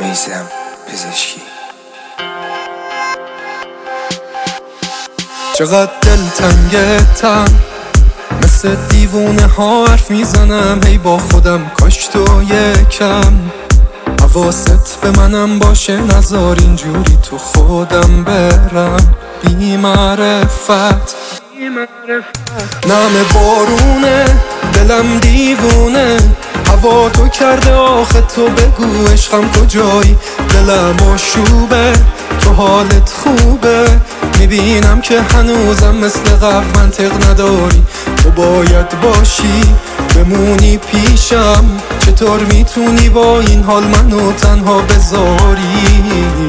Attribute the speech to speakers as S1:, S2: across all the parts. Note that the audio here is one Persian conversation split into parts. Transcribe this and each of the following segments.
S1: میزم پزشکی.
S2: چقدر دلتنگتم، مثل دیوونه ها حرف میزنم هی با خودم، کاش تو یکم حواست به منم باشه، نذار اینجوری تو خودم برم بی معرفت. نم بارونه دلم دیوونه، هوا تو کرده آخه تو بگو عشقم کجایی، دلم آشوبه تو حالت خوبه، میبینم که هنوزم مثل قبل منطق نداری، تو باید باشی بمونی پیشم، چطور میتونی با این حال منو تنها بذاری؟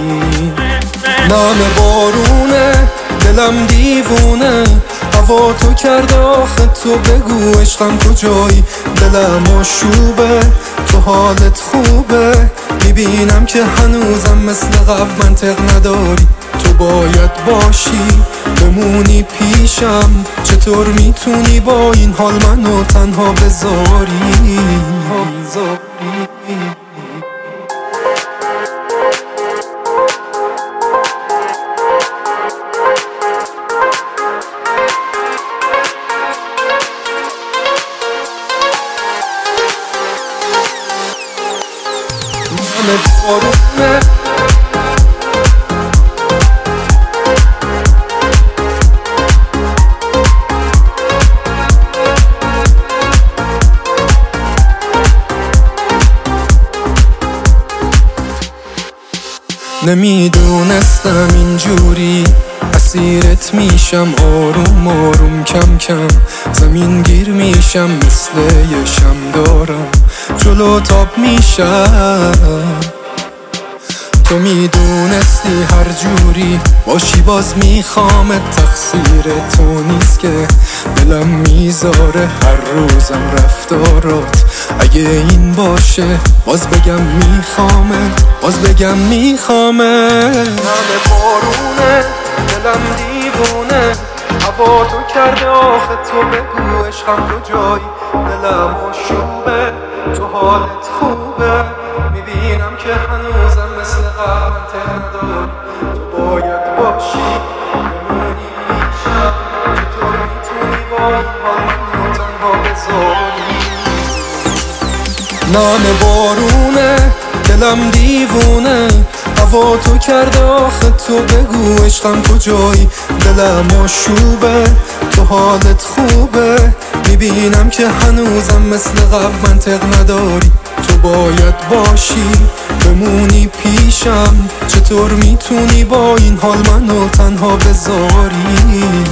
S2: نم بارونه دلم دیوونه، هوا تو کرده آخه تو بگو عشقم کجایی، دلم آشوبه تو حالت خوبه، میبینم که هنوزم مثل قبل منطق نداری، تو باید باشی بمونی پیشم، چطور میتونی با این حال منو تنها بذاری؟ نمیدونستم اینجوری اسیرت میشم، آروم آروم کم کم زمین گیر میشم، مثل یه شم دارم جلو تاب میشم. تو میدونستی هر جوری باشی باز میخوامت، تقصیر تو نیست که دلم میذاره هر روزم رفتارات، اگه این باشه باز بگم میخوامت، باز بگم میخوامت. نم بارونه دلم دیوونه، هوا تو کرده آخه تو بگو عشقم کجایی، دلم آشوبه تو حالت خوبه، میبینم که هنوزم مثل قبل منطق نداری، تو باید باشی بمونی پیشم، چطور میتونی با این حال منو تنها بذاری؟ نم بارونه دلم دیوونه، هوا تو کرده آخه تو بگو عشقم کجایی، دلم آشوبه تو حالت خوبه، میبینم که هنوزم مثل قبل منطق نداری، تو باید باشی بمونی پیشم، چطور میتونی با این حال منو تنها بذاری؟